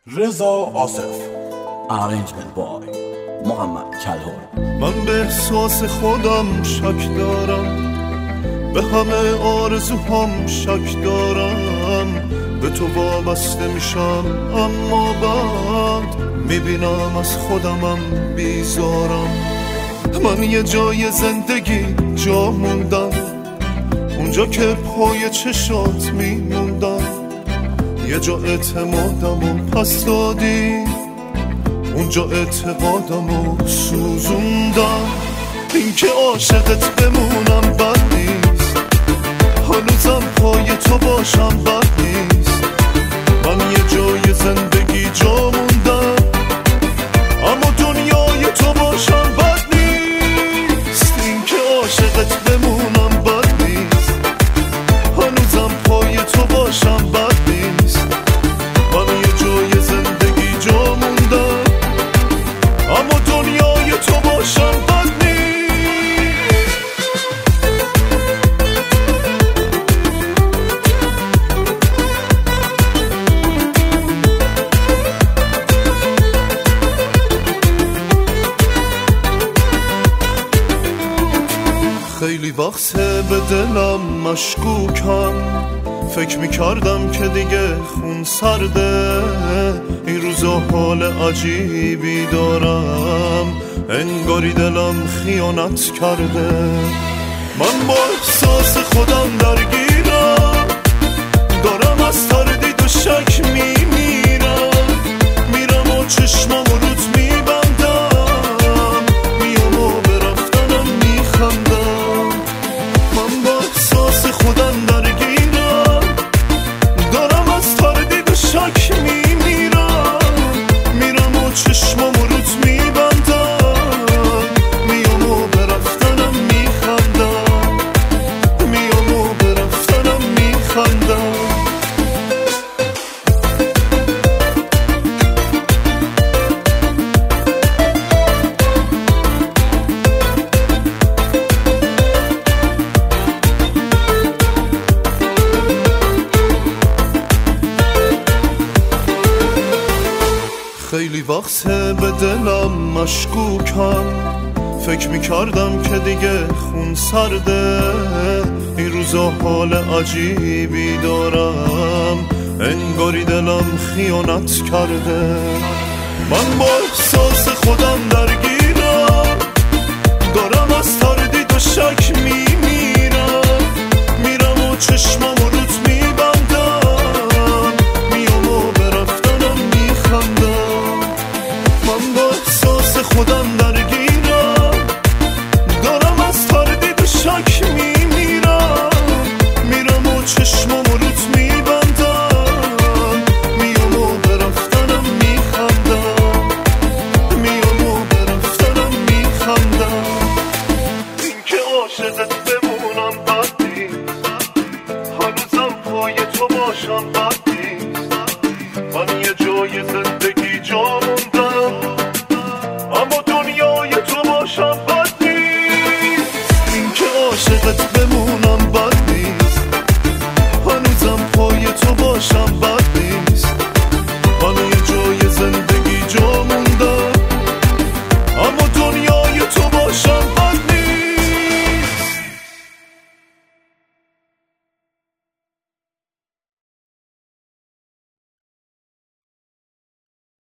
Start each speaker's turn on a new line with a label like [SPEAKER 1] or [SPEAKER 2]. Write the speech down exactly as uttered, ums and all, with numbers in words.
[SPEAKER 1] رضا آصف. Arrangement by محمد کلهر.
[SPEAKER 2] من به احساس خودم شک دارم، به همه آرزوهام شک دارم، به تو وابسته میشم اما بعد میبینم از خودمم بیزارم. من یه جای زندگی جا موندم، اونجا که پای چشات میموندم. یه جا اعتمادمو پس دادی، اونجا اعتقادمو سوزوندم. این که عاشقت بمونم بد نیست، هنوزم پای تو باشم بد نیست. من یه جای زندگی جا موندم، اما دنیای تو باشم بد نیست. این که عاشقت بمونم بد نیست، هنوزم پای تو باشم بد نیست. من یه جای زندگی جا موندم، اما دنیای تو باشم بد نیست. خیلی وقته به دلم مشکوکم، فکر میکردم که دیگه خون سرده. این روزا حال عجیبی دارم، انگاری دلم خیانت کرده. من با احساس خودم درگیرم، دارم از تردید و شک میمیرم. میرم و چشمم و روت میبندم، میام و به رفتنم میخندم. من با احساس خودم درگیرم، دارم از تردید و شک میمیرم. میرم و چشمم و روت میبندم، میام و به رفتنم میخندم. میام و به رفتنم میخندم. خیلی وقته به دلم مشکوکم، فکر میکردم که دیگه خون سرده. این روزا حال عجیبی دارم، انگاری دلم خیانت کرده. من با احساس خودم درگیرم، دارم از تردید و شک میمیرم. میرم و چشمم